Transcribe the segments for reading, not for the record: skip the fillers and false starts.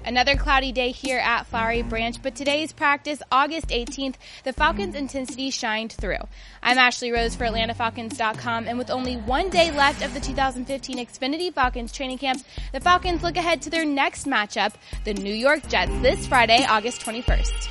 Another cloudy day here at Flowery Branch, but today's practice, August 18th, the Falcons' intensity shined through. I'm Ashley Rose for AtlantaFalcons.com, and with only 1 day left of the 2015 Xfinity Falcons training camp, the Falcons look ahead to their next matchup, the New York Jets, this Friday, August 21st.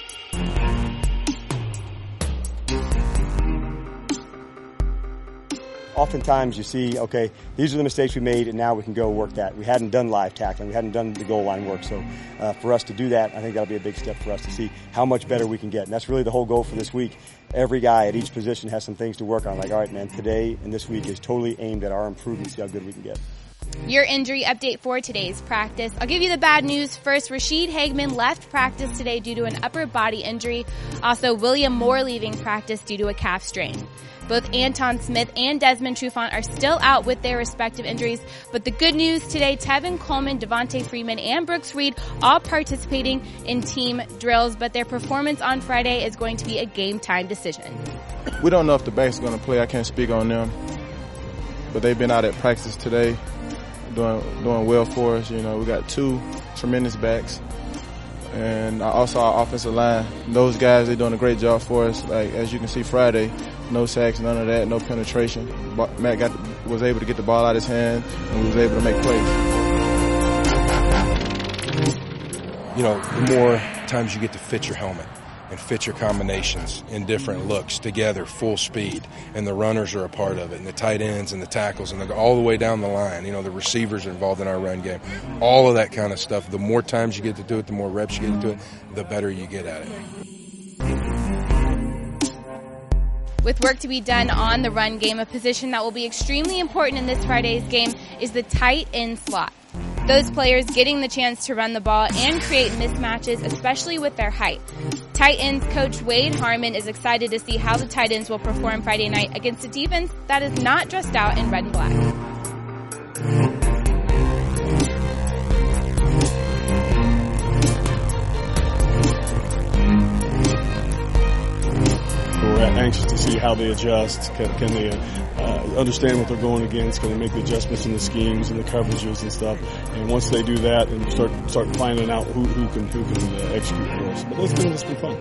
Oftentimes you see, okay, these are the mistakes we made, and now we can go work that. We hadn't done live tackling. We hadn't done the goal line work. So for us to do that, I think that'll be a big step for us to see how much better we can get. And that's really the whole goal for this week. Every guy at each position has some things to work on. Like, all right, man, today and this week is totally aimed at our improvement, see how good we can get. Your injury update for today's practice. I'll give you the bad news first. Rashid Hageman left practice today due to an upper body injury. Also, William Moore leaving practice due to a calf strain. Both Anton Smith and Desmond Trufant are still out with their respective injuries. But the good news today, Tevin Coleman, Devontae Freeman, and Brooks Reed all participating in team drills. But their performance on Friday is going to be a game-time decision. We don't know if the backs are going to play. I can't speak on them. But they've been out at practice today, doing well for us. You know, we got two tremendous backs. And also our offensive line. Those guys, they're doing a great job for us. Like, as you can see Friday, no sacks, none of that, no penetration. Matt was able to get the ball out of his hand, and we was able to make plays. You know, the more times you get to fit your helmet and fit your combinations in different looks together, full speed, and the runners are a part of it, and the tight ends and the tackles, and all the way down the line. You know, the receivers are involved in our run game. All of that kind of stuff. The more times you get to do it, the more reps you get to do it, the better you get at it. With work to be done on the run game, a position that will be extremely important in this Friday's game is the tight end slot. Those players getting the chance to run the ball and create mismatches, especially with their height. Tight ends coach Wade Harmon is excited to see how the tight ends will perform Friday night against a defense that is not dressed out in red and black. We're anxious to see how they adjust. Can they understand what they're going against? Can they make the adjustments in the schemes and the coverages and stuff? And once they do that, and start finding out who can execute for us. But it's been fun.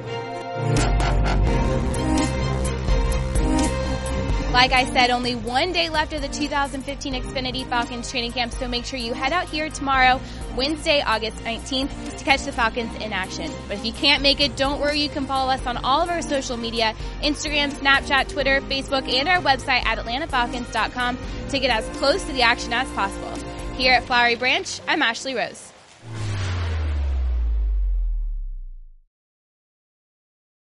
Like I said, only 1 day left of the 2015 Xfinity Falcons training camp, so make sure you head out here tomorrow, Wednesday, August 19th, to catch the Falcons in action. But if you can't make it, don't worry. You can follow us on all of our social media, Instagram, Snapchat, Twitter, Facebook, and our website at AtlantaFalcons.com to get as close to the action as possible. Here at Flowery Branch, I'm Ashley Rose.